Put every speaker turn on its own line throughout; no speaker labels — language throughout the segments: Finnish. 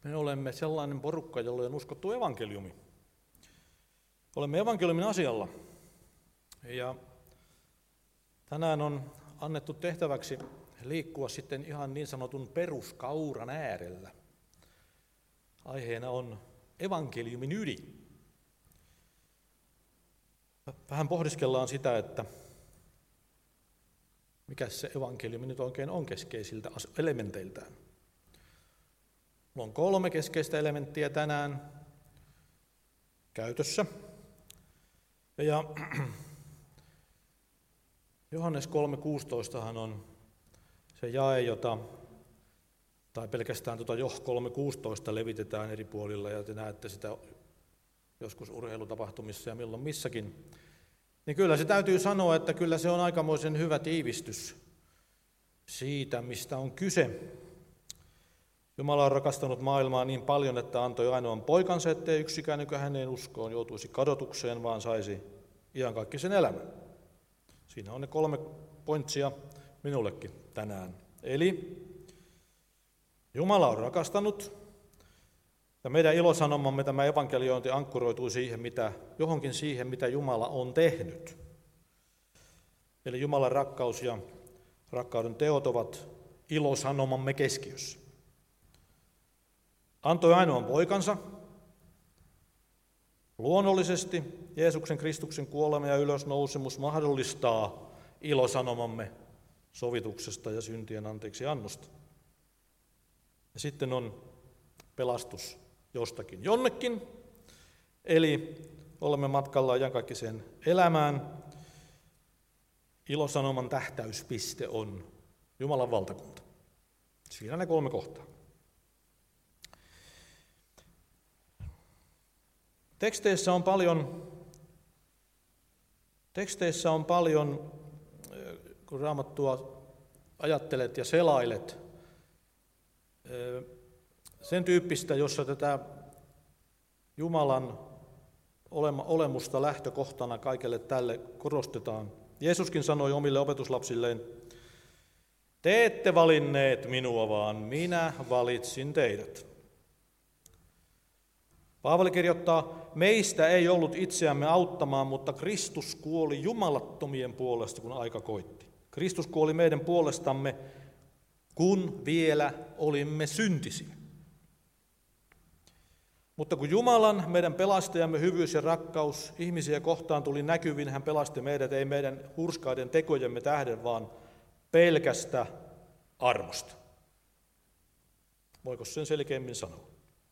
Me olemme sellainen porukka, jolle on uskottu evankeliumi. Olemme evankeliumin asialla. Ja tänään on annettu tehtäväksi liikkua sitten ihan niin sanotun peruskauran äärellä. Aiheena on evankeliumin ydin. Vähän pohdiskellaan sitä, että mikä se evankeliumi nyt oikein on keskeisiltä elementeiltään. Meillä on 3 keskeistä elementtiä tänään käytössä. Ja Johannes 3.16 on se jae, tai pelkästään Joh 3.16 levitetään eri puolilla, ja te näette sitä joskus urheilutapahtumissa ja milloin missäkin. Niin kyllä se täytyy sanoa, että kyllä se on aikamoisen hyvä tiivistys siitä, mistä on kyse. Jumala on rakastanut maailmaa niin paljon, että antoi ainoan poikansa, ettei yksikään, joka häneen uskoon, joutuisi kadotukseen, vaan saisi iankaikkisen elämän. Siinä on ne 3 pointsia minullekin tänään. Eli Jumala on rakastanut, ja meidän ilosanomamme, tämä evankeliointi, ankkuroituu johonkin siihen, mitä Jumala on tehnyt. Eli Jumalan rakkaus ja rakkauden teot ovat ilosanomamme keskiössä. Antoi ainoan poikansa. Luonnollisesti Jeesuksen Kristuksen kuolema ja ylösnousemus mahdollistaa ilosanomamme sovituksesta ja syntien anteeksi annosta. Ja sitten on pelastus jostakin jonnekin, eli olemme matkalla iankaikkiseen elämään. Ilosanoman tähtäyspiste on Jumalan valtakunta. Siinä ne 3 kohtaa. Teksteissä on paljon, kun Raamattua ajattelet ja selailet, sen tyyppistä, jossa tätä Jumalan olemusta lähtökohtana kaikelle tälle korostetaan. Jeesuskin sanoi omille opetuslapsilleen, te ette valinneet minua, vaan minä valitsin teidät. Paavali kirjoittaa, meistä ei ollut itseämme auttamaan, mutta Kristus kuoli jumalattomien puolesta, kun aika koitti. Kristus kuoli meidän puolestamme, kun vielä olimme syntisiä. Mutta kun Jumalan, meidän pelastajamme hyvyys ja rakkaus ihmisiä kohtaan tuli näkyviin, hän pelasti meidät ei meidän hurskaiden tekojemme tähden, vaan pelkästä armosta. Voiko sen selkeämmin sanoa?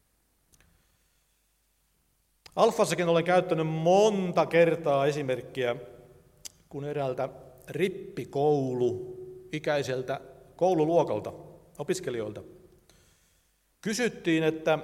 Alfassakin olen käyttänyt monta kertaa esimerkkiä, kun eräältä rippikouluikäiseltä koululuokalta, opiskelijoilta, kysyttiin, että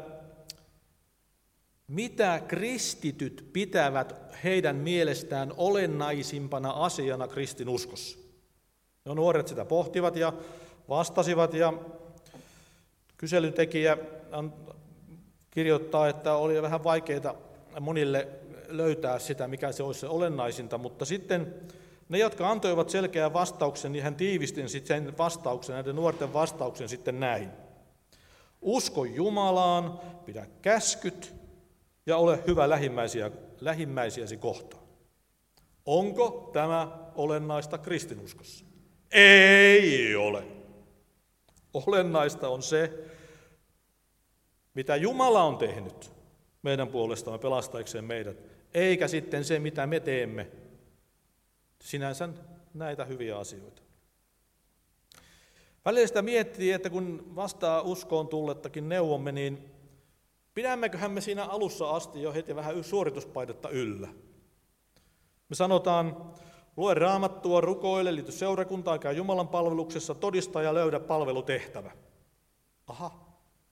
mitä kristityt pitävät heidän mielestään olennaisimpana asiana kristinuskossa. No, nuoret sitä pohtivat ja vastasivat, ja kyselytekijä kirjoittaa, että oli vähän vaikeaa monille löytää sitä, mikä se olisi se olennaisinta, mutta sitten ne, jotka antoivat selkeän vastauksen, niin hän tiivisti sen vastauksen, näiden nuorten vastauksen sitten näin. Usko Jumalaan, pidä käskyt ja ole hyvä lähimmäisiäsi kohtaan. Onko tämä olennaista kristinuskossa? Ei ole. Olennaista on se, mitä Jumala on tehnyt meidän puolestamme pelastajakseen meidät, eikä sitten se, mitä me teemme. Sinänsä näitä hyviä asioita. Välillä sitä miettii, että kun vastaa uskoon tullettakin neuvomme, niin pidämmeköhän me siinä alussa asti jo heti vähän suorituspainetta yllä. Me sanotaan, lue Raamattua, rukoile, liity seurakuntaan, käy Jumalan palveluksessa, todista ja löydä palvelutehtävä. Aha,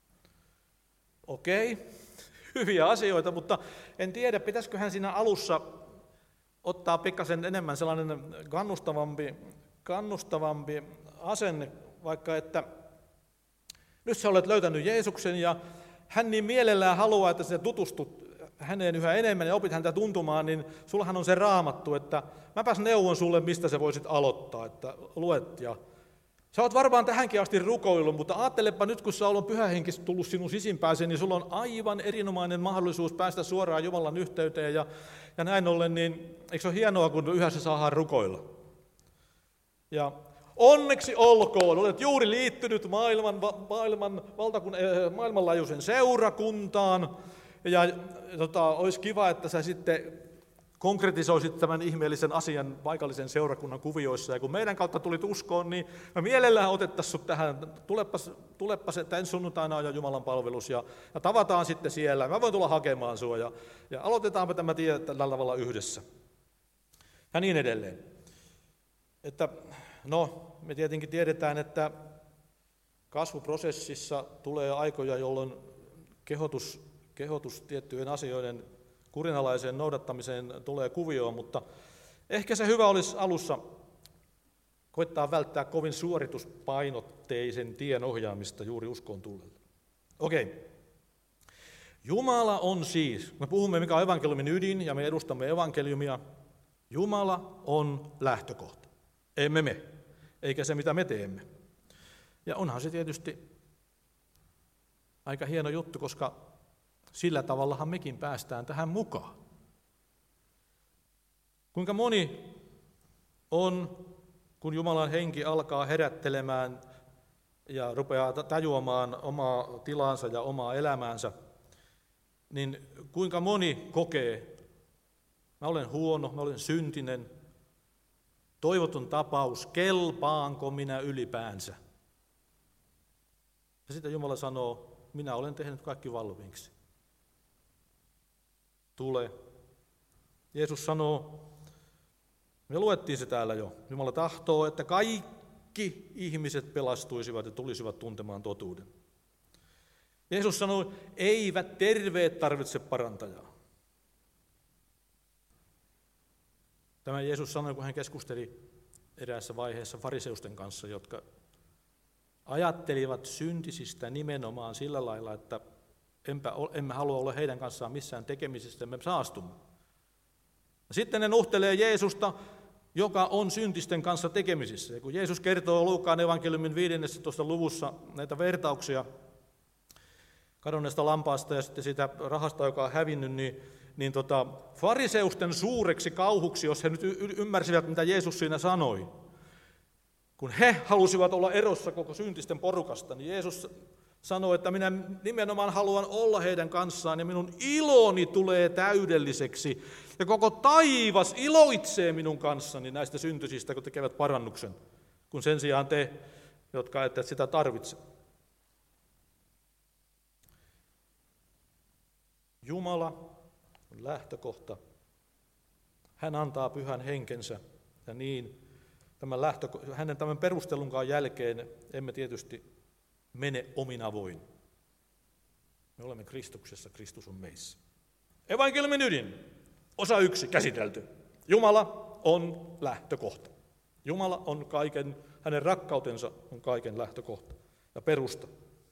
okei, hyviä asioita, mutta en tiedä, pitäisiköhän siinä alussa ottaa pikkasen enemmän sellainen kannustavampi asenne, vaikka että nyt sä olet löytänyt Jeesuksen ja hän niin mielellään haluaa, että sinä tutustut häneen yhä enemmän ja opit häntä tuntumaan, niin sullahan on se Raamattu, että mäpäs neuvon sulle, mistä sä voisit aloittaa, että luet ja Sä oot varmaan tähänkin asti rukoillut, mutta ajattelepa nyt, kun sä on Pyhä Henki tullut sinun sisimpääsi, niin sulla on aivan erinomainen mahdollisuus päästä suoraan Jumalan yhteyteen. Ja näin ollen, niin eikö se ole hienoa, kun yhdessä saadaan rukoilla? Ja onneksi olkoon, olet juuri liittynyt maailmanlaajuisen seurakuntaan. Ja olisi kiva, että sä sitten konkretisoisit tämän ihmeellisen asian paikallisen seurakunnan kuvioissa. Ja kun meidän kautta tulit uskoon, niin me mielellään otettaisiin sut tähän. Tulepas, että ensi sunnuntaina on jo Jumalan palvelus ja tavataan sitten siellä. Mä voin tulla hakemaan sua ja aloitetaanpa tämä tie tällä tavalla yhdessä. Ja niin edelleen. Että, me tietenkin tiedetään, että kasvuprosessissa tulee aikoja, jolloin kehotus tiettyjen asioiden kurinalaiseen noudattamiseen tulee kuvioon, mutta ehkä se hyvä olisi alussa koittaa välttää kovin suorituspainotteisen tien ohjaamista juuri uskoon tullelle. Okei. Jumala on siis, me puhumme mikä on evankeliumin ydin ja me edustamme evankeliumia, Jumala on lähtökohta. Emme me, eikä se mitä me teemme. Ja onhan se tietysti aika hieno juttu, koska sillä tavallahan mekin päästään tähän mukaan. Kuinka moni on, kun Jumalan henki alkaa herättelemään ja rupeaa tajuamaan omaa tilansa ja omaa elämäänsä, niin kuinka moni kokee, mä olen huono, mä olen syntinen, toivoton tapaus, kelpaanko minä ylipäänsä? Ja sitten Jumala sanoo, minä olen tehnyt kaikki valmiiksi. Tule. Jeesus sanoo, me luettiin se täällä jo, Jumala tahtoo, että kaikki ihmiset pelastuisivat ja tulisivat tuntemaan totuuden. Jeesus sanoi, eivät terveet tarvitse parantajaa. Tämä Jeesus sanoi, kun hän keskusteli eräässä vaiheessa fariseusten kanssa, jotka ajattelivat syntisistä nimenomaan sillä lailla, että emme halua olla heidän kanssaan missään tekemisissä, me saastumme. Sitten ne nuhtelee Jeesusta, joka on syntisten kanssa tekemisissä. Ja kun Jeesus kertoo Luukkaan evankeliumin 15. luvussa näitä vertauksia kadonneesta lampaasta ja sitten siitä rahasta, joka on hävinnyt, niin fariseusten suureksi kauhuksi, jos he nyt ymmärsivät, mitä Jeesus siinä sanoi, kun he halusivat olla erossa koko syntisten porukasta, niin Jeesus sanoi, että minä nimenomaan haluan olla heidän kanssaan ja minun iloni tulee täydelliseksi. Ja koko taivas iloitsee minun kanssani näistä syntysistä, kun tekevät parannuksen, kun sen sijaan te, jotka ette sitä tarvitse. Jumala on lähtökohta. Hän antaa pyhän henkensä ja niin hänen tämän perustelunkaan jälkeen emme tietysti mene omin avoin. Me olemme Kristuksessa, Kristus on meissä. Evankeliumin ydin, osa 1 käsitelty. Jumala on lähtökohta. Jumala on kaiken, hänen rakkautensa on kaiken lähtökohta ja perusta.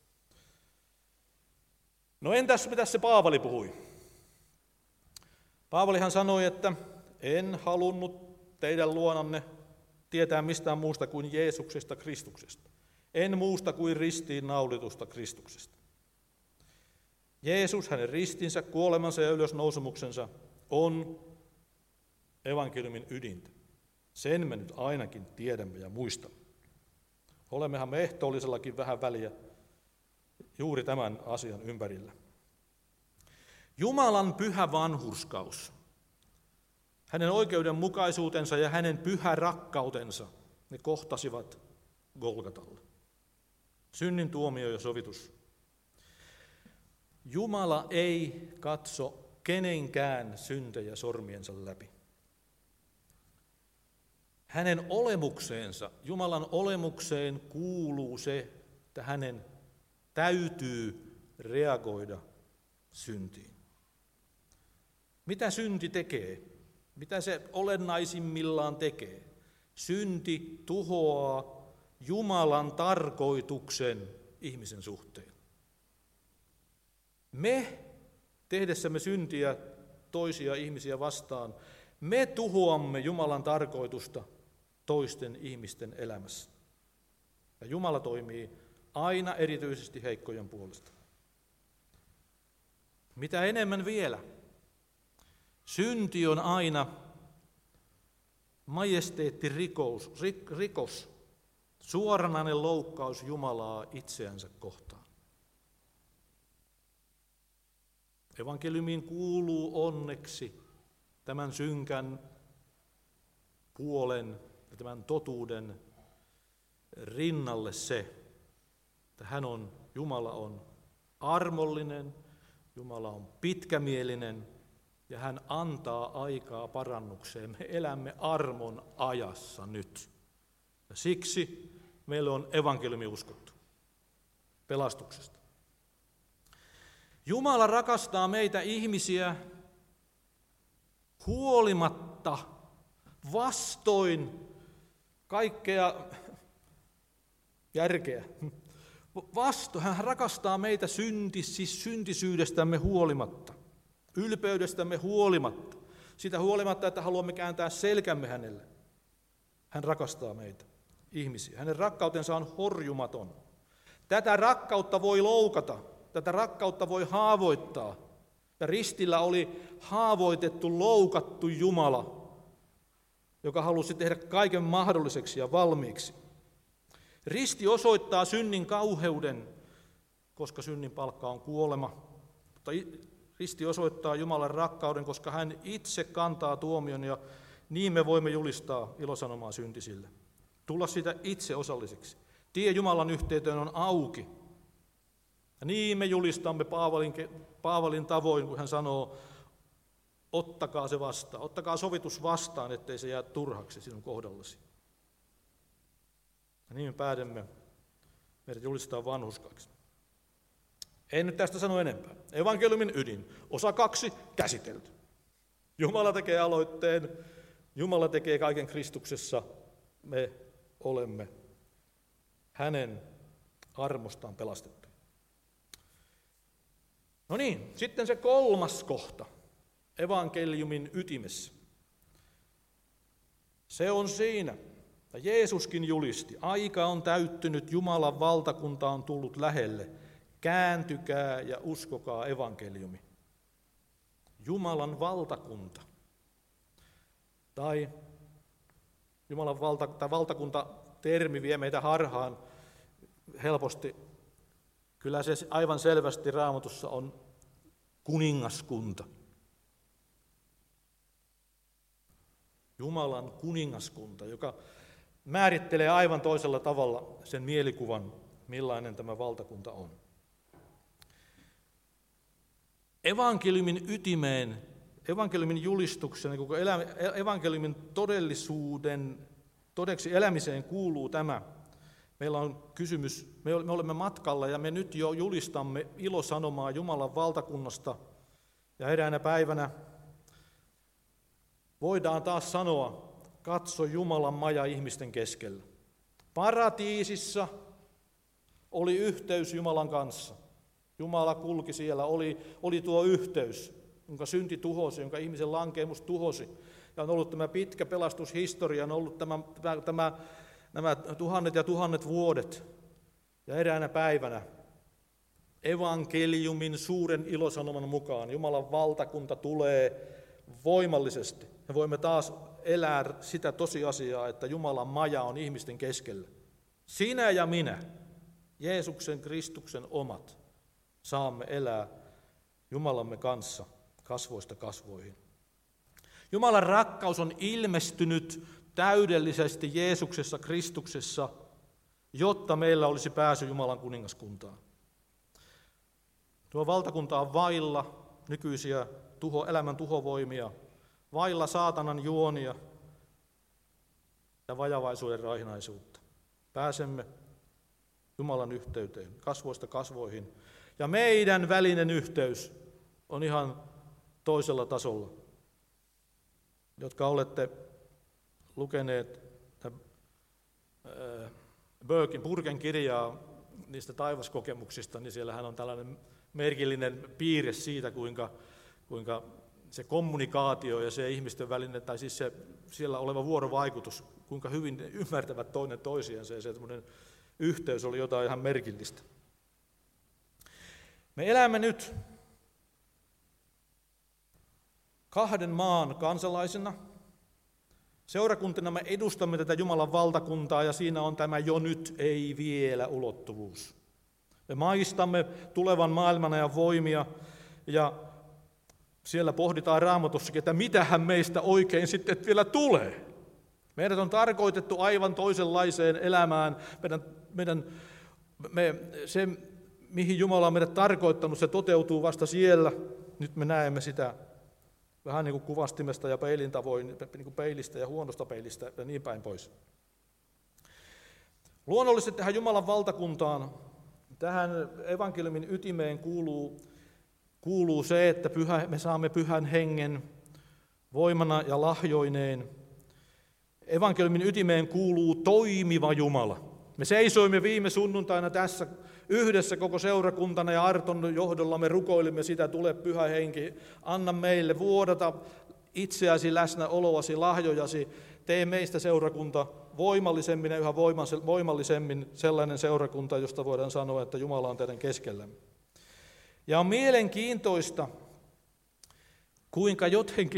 No entäs mitä se Paavali puhui? Paavalihan sanoi, että en halunnut teidän luonanne tietää mistään muusta kuin Jeesuksesta Kristuksesta. En muusta kuin ristiin naulitusta Kristuksesta. Jeesus, hänen ristinsä, kuolemansa ja ylösnousemuksensa on evankeliumin ydintä. Sen me nyt ainakin tiedämme ja muistamme. Olemmehan me ehtoollisellakin vähän väliä juuri tämän asian ympärillä. Jumalan pyhä vanhurskaus, hänen oikeudenmukaisuutensa ja hänen pyhä rakkautensa, ne kohtasivat Golgatalla. Synnin tuomio ja sovitus. Jumala ei katso kenenkään syntejä sormiensa läpi. Hänen olemukseensa, Jumalan olemukseen kuuluu se, että hänen täytyy reagoida syntiin. Mitä synti tekee? Mitä se olennaisimmillaan tekee? Synti tuhoaa Jumalan tarkoituksen ihmisen suhteen. Me, tehdessämme syntiä toisia ihmisiä vastaan, me tuhoamme Jumalan tarkoitusta toisten ihmisten elämässä. Ja Jumala toimii aina erityisesti heikkojen puolesta. Mitä enemmän vielä, synti on aina majesteettirikos, suoranainen loukkaus Jumalaa itseänsä kohtaan. Evankeliumiin kuuluu onneksi tämän synkän puolen ja tämän totuuden rinnalle se, että Jumala on armollinen, Jumala on pitkämielinen ja hän antaa aikaa parannukseen. Me elämme armon ajassa nyt. Ja siksi meille on evankeliumi uskottu pelastuksesta. Jumala rakastaa meitä ihmisiä huolimatta, vastoin kaikkea järkeä. Hän rakastaa meitä syntisyydestämme huolimatta, ylpeydestämme huolimatta, sitä huolimatta, että haluamme kääntää selkämme hänelle. Hän rakastaa meitä ihmisiä. Hänen rakkautensa on horjumaton. Tätä rakkautta voi loukata, tätä rakkautta voi haavoittaa. Ja ristillä oli haavoitettu, loukattu Jumala, joka halusi tehdä kaiken mahdolliseksi ja valmiiksi. Risti osoittaa synnin kauheuden, koska synnin palkka on kuolema. Mutta risti osoittaa Jumalan rakkauden, koska hän itse kantaa tuomion ja niin me voimme julistaa ilosanomaa syntisille. Tulla siitä itse osalliseksi. Tie Jumalan yhteyteen on auki. Ja niin me julistamme Paavalin tavoin, kun hän sanoo, ottakaa se vastaan, ottakaa sovitus vastaan, ettei se jää turhaksi sinun kohdallasi. Ja niin me päädemme meidät julistaa vanhurskaiksi. En nyt tästä sano enempää. Evankeliumin ydin, osa 2, käsitelty. Jumala tekee aloitteen, Jumala tekee kaiken Kristuksessa, me olemme hänen armostaan pelastettu. No niin, sitten se 3. kohta evankeliumin ytimessä. Se on siinä, että Jeesuskin julisti, aika on täyttynyt, Jumalan valtakunta on tullut lähelle, kääntykää ja uskokaa evankeliumi. Jumalan valtakunta. Tai Jumalan valtakunta-termi vie meitä harhaan helposti. Kyllä se aivan selvästi Raamatussa on kuningaskunta. Jumalan kuningaskunta, joka määrittelee aivan toisella tavalla sen mielikuvan, millainen tämä valtakunta on. Evankeliumin ytimeen, evankeliumin julistuksen, koko evankeliumin todellisuuden todeksi elämiseen kuuluu tämä. Meillä on kysymys, me olemme matkalla ja me nyt jo julistamme ilosanomaa Jumalan valtakunnasta. Ja eräänä päivänä voidaan taas sanoa, katso Jumalan maja ihmisten keskellä. Paratiisissa oli yhteys Jumalan kanssa. Jumala kulki siellä, oli tuo yhteys, jonka synti tuhosi, jonka ihmisen lankeemus tuhosi. Ja on ollut tämä pitkä pelastushistoria, on ollut nämä tuhannet ja tuhannet vuodet. Ja eräänä päivänä evankeliumin suuren ilosanoman mukaan Jumalan valtakunta tulee voimallisesti. Me voimme taas elää sitä tosiasiaa, että Jumalan maja on ihmisten keskellä. Sinä ja minä, Jeesuksen Kristuksen omat, saamme elää Jumalamme kanssa kasvoista kasvoihin. Jumalan rakkaus on ilmestynyt täydellisesti Jeesuksessa Kristuksessa, jotta meillä olisi pääsy Jumalan kuningaskuntaan. Tuo valtakunta on vailla nykyisiä elämän tuhovoimia, vailla saatanan juonia ja vajavaisuuden raihnaisuutta. Pääsemme Jumalan yhteyteen, kasvoista kasvoihin. Ja meidän välinen yhteys on ihan toisella tasolla. Jotka olette lukeneet Burken kirjaa niistä taivaskokemuksista, niin siellähän on tällainen merkillinen piirre siitä, kuinka se kommunikaatio ja se ihmisten välinen, tai siis se siellä oleva vuorovaikutus, kuinka hyvin ne ymmärtävät toinen toisiansa ja se yhteys oli jotain ihan merkillistä. Me elämme nyt kahden maan kansalaisina. Seurakuntina me edustamme tätä Jumalan valtakuntaa ja siinä on tämä jo nyt, ei vielä ulottuvuus. Me maistamme tulevan maailmanajan voimia ja siellä pohditaan Raamatussakin, että mitähän meistä oikein sitten vielä tulee. Meidät on tarkoitettu aivan toisenlaiseen elämään. Se, mihin Jumala on meidät tarkoittanut, se toteutuu vasta siellä. Nyt me näemme sitä vähän niin kuin kuvastimesta ja peilin tavoin, niin kuin peilistä ja huonosta peilistä ja niin päin pois. Luonnollisesti tähän Jumalan valtakuntaan, tähän evankeliumin ytimeen kuuluu se, että me saamme Pyhän Hengen voimana ja lahjoineen. Evankeliumin ytimeen kuuluu toimiva Jumala. Me seisoimme viime sunnuntaina tässä yhdessä koko seurakuntana ja Arton johdolla me rukoilimme sitä, tule Pyhä Henki, anna meille vuodata itseäsi, läsnäoloasi, lahjojasi, tee meistä seurakunta voimallisemmin ja yhä voimallisemmin sellainen seurakunta, josta voidaan sanoa, että Jumala on teidän keskellämme. Ja on mielenkiintoista, kuinka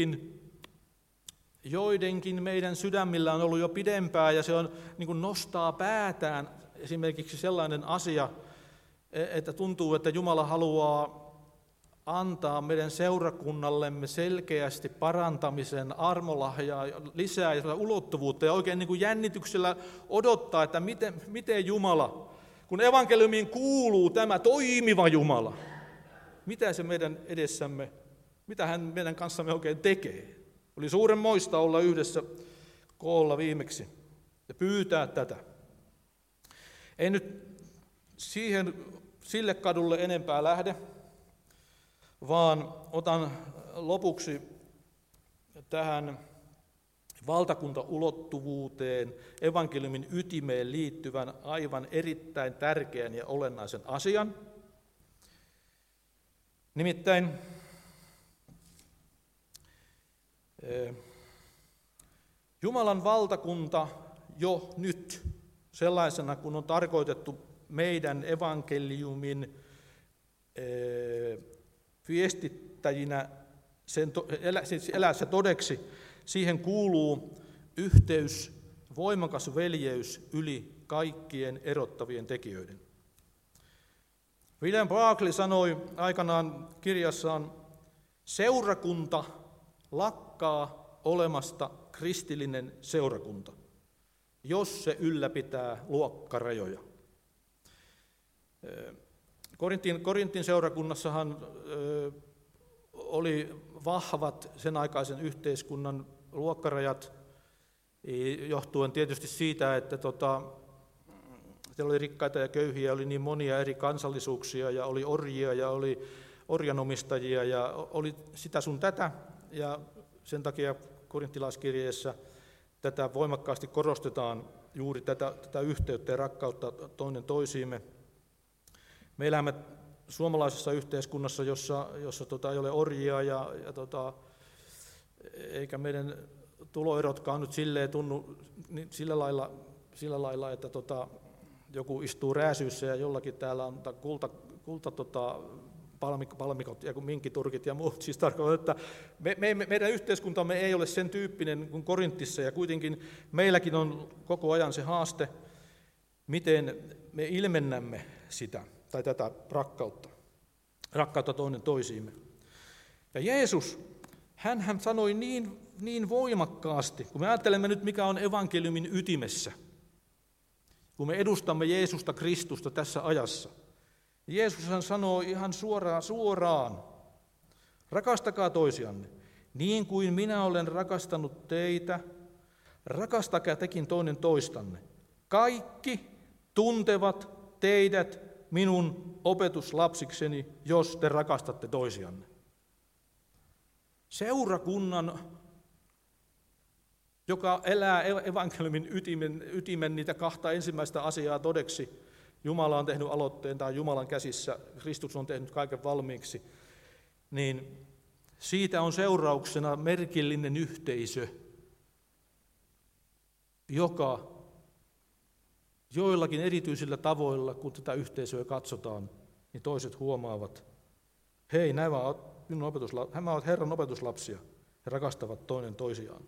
joidenkin meidän sydämillä on ollut jo pidempään ja se on, niin kuin nostaa päätään esimerkiksi sellainen asia, että tuntuu, että Jumala haluaa antaa meidän seurakunnallemme selkeästi parantamisen armolahjaa lisää ja ulottuvuutta ja oikein niin kuin jännityksellä odottaa, että miten Jumala, kun evankeliumiin kuuluu tämä toimiva Jumala, mitä se meidän edessämme, mitä hän meidän kanssamme oikein tekee. Oli suurenmoista olla yhdessä koolla viimeksi ja pyytää tätä. Ei nyt sille kadulle enempää lähde, vaan otan lopuksi tähän valtakuntaulottuvuuteen, evankeliumin ytimeen liittyvän aivan erittäin tärkeän ja olennaisen asian. Nimittäin Jumalan valtakunta jo nyt sellaisena, kun on tarkoitettu meidän evankeliumin viestittäjinä elää se todeksi, siihen kuuluu yhteys, voimakas veljeys yli kaikkien erottavien tekijöiden. William Barclay sanoi aikanaan kirjassaan, seurakunta lakkaa olemasta kristillinen seurakunta, jos se ylläpitää luokkarajoja. Korintin seurakunnassahan oli vahvat sen aikaisen yhteiskunnan luokkarajat, johtuen tietysti siitä, että siellä oli rikkaita ja köyhiä, oli niin monia eri kansallisuuksia ja oli orjia ja oli orjanomistajia ja oli sitä sun tätä. Ja sen takia korinttilaiskirjeessä tätä voimakkaasti korostetaan, juuri tätä yhteyttä ja rakkautta toinen toisiimme. Me elämme suomalaisessa yhteiskunnassa, jossa ei ole orjia eikä meidän tuloerotkaan nyt tunnu sillä lailla, että joku istuu rääsyissä ja jollakin täällä on palmikot ja minkkiturkit ja muut. Siis tarkoittaa, että meidän yhteiskuntamme ei ole sen tyyppinen kuin Korintissa ja kuitenkin meilläkin on koko ajan se haaste, miten me ilmennämme sitä tai tätä rakkautta toinen toisiimme. Ja Jeesus, hän sanoi niin voimakkaasti, kun me ajattelemme nyt mikä on evankeliumin ytimessä, kun me edustamme Jeesusta Kristusta tässä ajassa. Jeesushan sanoo ihan suoraan, rakastakaa toisianne, niin kuin minä olen rakastanut teitä, rakastakaa tekin toinen toistanne. Kaikki tuntevat teidät minun opetuslapsikseni, jos te rakastatte toisianne. Seurakunnan, joka elää evankeliumin ytimen niitä kahta ensimmäistä asiaa todeksi, Jumala on tehnyt aloitteen tai Jumalan käsissä, Kristus on tehnyt kaiken valmiiksi, niin siitä on seurauksena merkillinen yhteisö, joka joillakin erityisillä tavoilla, kun tätä yhteisöä katsotaan, niin toiset huomaavat, hei, nämä ovat Herran opetuslapsia. He rakastavat toinen toisiaan.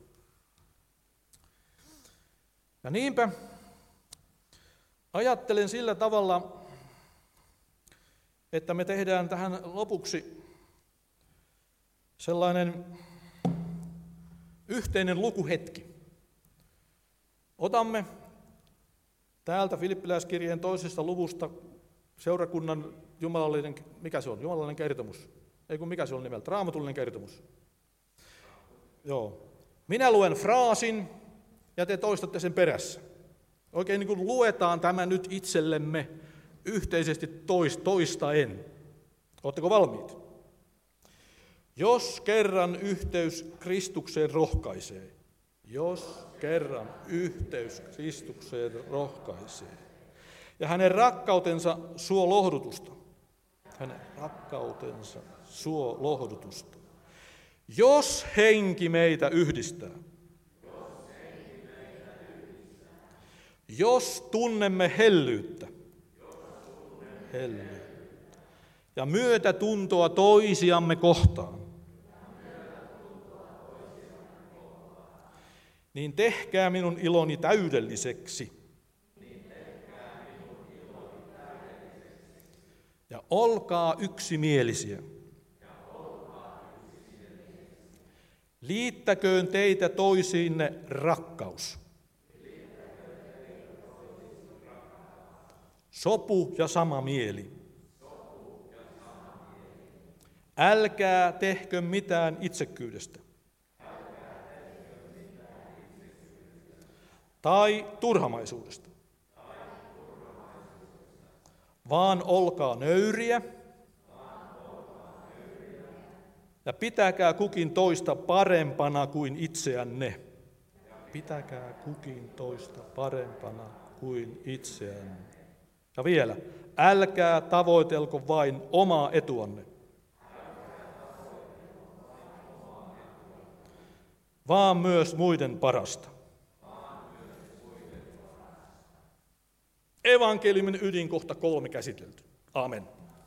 Ja niinpä ajattelen sillä tavalla, että me tehdään tähän lopuksi sellainen yhteinen lukuhetki. Otamme täältä Filippiläiskirjeen 2. luvusta seurakunnan jumalallinen kertomus. Ei kun mikä se on nimeltä, raamatullinen kertomus. Joo. Minä luen fraasin ja te toistatte sen perässä. Oikein niin kuin luetaan tämä nyt itsellemme yhteisesti toistaen. Oletteko valmiit? Jos kerran yhteys Kristukseen rohkaisee, ja hänen rakkautensa suo lohdutusta, jos henki meitä yhdistää, jos tunnemme hellyyttä ja myötätuntoa toisiamme kohtaan, niin tehkää minun iloni täydelliseksi. Ja olkaa yksimielisiä. Liittäköön teitä toisiinne rakkaus. Sopu ja sama mieli. Älkää tehkö mitään itsekkyydestä. Tai turhamaisuudesta. Vaan olkaa nöyriä ja pitäkää kukin toista parempana kuin itseänne. Ja vielä, älkää tavoitelko vain omaa etuanne, vaan myös muiden parasta. Evankeliumin ydinkohta 3 käsitelty. Amen.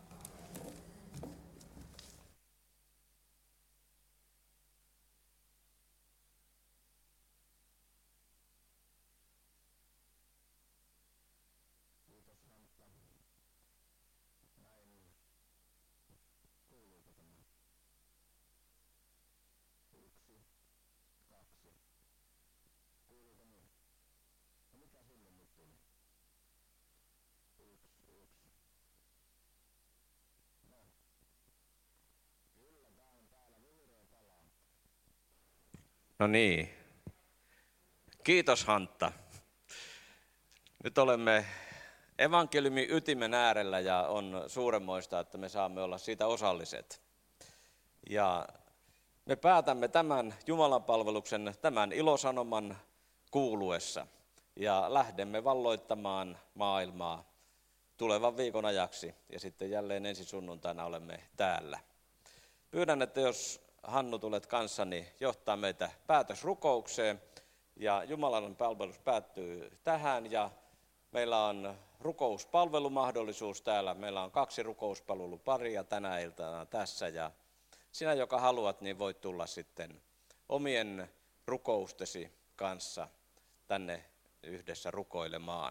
No niin. Kiitos Hantta. Nyt olemme evankeliumin ytimen äärellä ja on suuremmoista, että me saamme olla siitä osalliset. Ja me päätämme tämän Jumalanpalveluksen, tämän ilosanoman kuuluessa ja lähdemme valloittamaan maailmaa tulevan viikon ajaksi ja sitten jälleen ensi sunnuntaina olemme täällä. Pyydän, että jos Hannu tulet kanssani johtaa meitä päätösrukoukseen ja Jumalan palvelus päättyy tähän ja meillä on rukouspalvelumahdollisuus täällä. Meillä on 2 rukouspalveluparia tänä iltana tässä ja sinä, joka haluat, niin voit tulla sitten omien rukoustesi kanssa tänne yhdessä rukoilemaan.